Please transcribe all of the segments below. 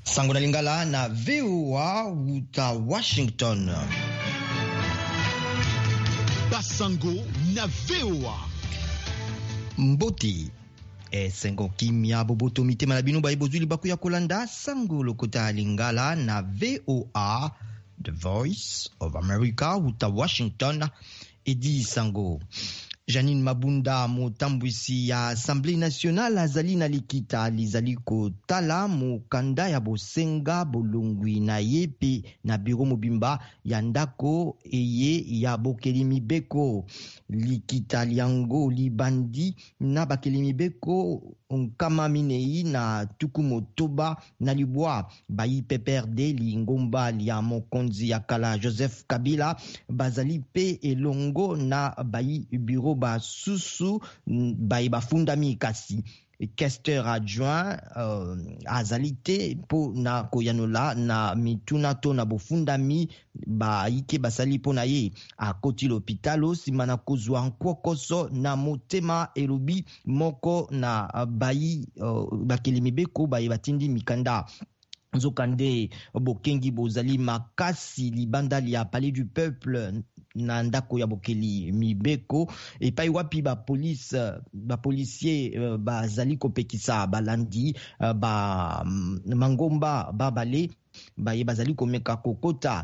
Sango na Lingala na VOA uta Washington. Basango na VOA. Mboti sengo kimia boboto mitema na bino baibozuli baku ya kolanda sango lokota Lingala na VOA, The Voice of America uta Washington. Edi sango Janine Mabunda motambwisi ya Assemblée nationale azali na likita lizali kotala mokanda ya bosenga bolongwi na yepe na biro mobimba ya ndako eye ya bokeli mibeko. Likita liango libandi na bakeli mibeko nkama minei na tuku motoba na libwa bayi PPRD lingomba lia mokonzi ya kala Joseph Kabila bazali pe elongo na bayi biro basusu bayi bafundami kasi. Questeur adjoint azalite po na koyanola na mituna to na bofundami ba ike basali po na ye akoti l'hôpital simana kozwa nkokoso na motema elobi moko na bayi bakeli mibeko bayi batindi mikanda. Nzokande bokengi bozali makasi libanda lia Palais du Peuple na ndako ya bokeli mibeko epai wapi ba policier bazali kopekisa balandi ba mangomba babale baye bazali komeka kokota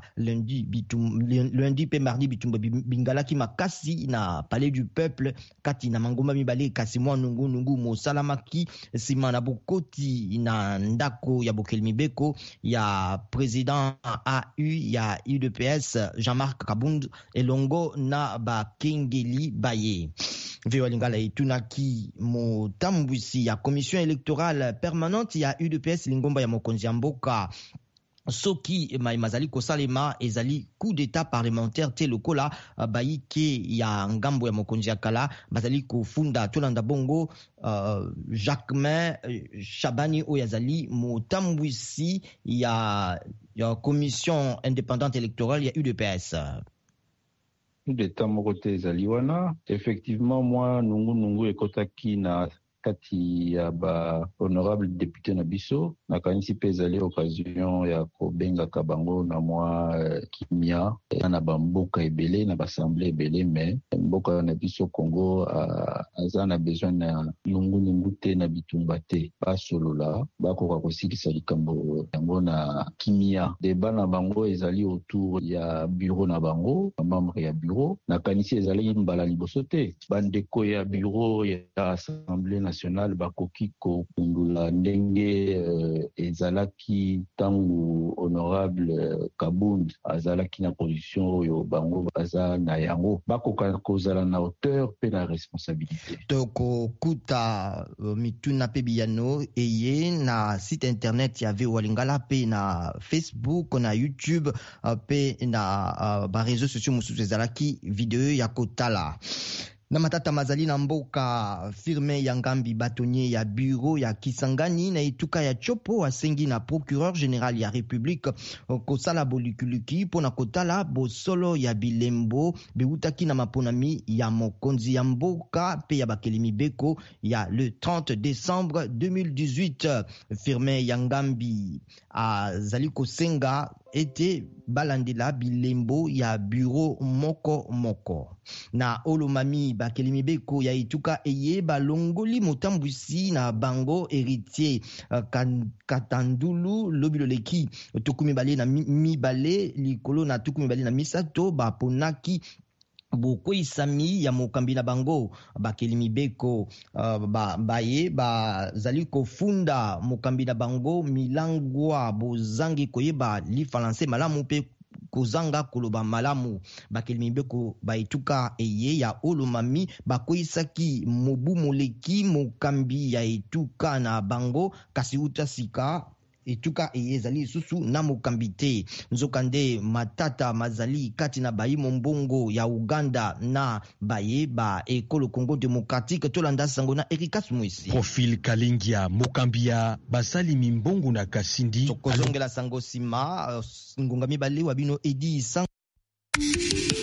lundi pe mardi bitumba bingalaki makasi na Palais du Peuple kati na mangomba mibale kasi mwa nungu mosalamaki sima na bokoti na ndako ya bokeli mibeko ya président AU ya UDPS Jean-Marc Kabund elongo na bakengeli baye. VOA Lingala itunaki motambwisi ya commission électorale permanente ya UDPS lingomba ya mokonzi ya mboka soki mazali kosalema ezali coup d'état parlementaire te lokola baike ya ngambo ya mokonzi ya kala bazali kofunda tolanda bongo Jacquemain Chabani oyo azali motambwisi ya commission indépendante électorale ya UDPS. Coup d'état moko te ezali wana effectivement moi nungu ekotaki na kati ya ba honorable député na biso nakanisi pe ezali occasion ya kobengaka bango na mwa kimia na bamboka ebele na baassemblée ebele mais mboka na biso Congo aza na besoin na nungu te na bitumba te basolola bakoka kosikisa likambo yango na kimia. Deba na bango ezali autour ya bureau na bango membre ya bureau nakanisi ezali mbala liboso te bandeko ya bureau ya assemblée nationale bakoki kokundula ndenge ezalaki tangu honorable Kabund azalaki na position oyo bango baza na yango bakoka kozala na hauteur pe na responsabilité. Toko kuta mituna pe biyano eye na site internet ya VOA Lingala pe na Facebook na YouTube pe na ba réseaux sociaux mususu ezalaki video ya kotala. Na matata mazali na mboka firme ya ngambi batonye ya bureau ya Kisangani na ituka ya chopo asengi na procureur général ya République kosala bolikuluki pona kotala bosolo ya bilembo beutaki na maponami ya mokonzi ya mboka pe ya bakeli mibeko ya le 30 décembre 2018. Firme ya ngambi azali kosenga ete balandela bilembo ya bureau moko na olomami bakeli mibeko ya ituka eye balongoli motambwisi na bango héritier Katandulu lobiloleki tukumi bale na mibale likolo na tukumi bale na misato baponaki bokoisami ya mokambi na bango bakeli mibeko baye bazali kofunda mokambi na bango milangwa bozangi koyeba lifalanse malamu pe kozanga koloba malamu. Bakeli mibeko baituka eye ya olomami bakoisaki mobu moleki mokambi ya etuka na bango kasi utasika etuka ezali susu na mokambi te. Nzokande matata mazali kati na bayi mombongo ya Uganda na baye ba ekolo Congo démocratique tolanda sango na Erikas Mwisi. Profil Kalingia mokambia basali mimbongo na Kasindi tokozongela sango sima ngonga mibale wa bino Edi Sang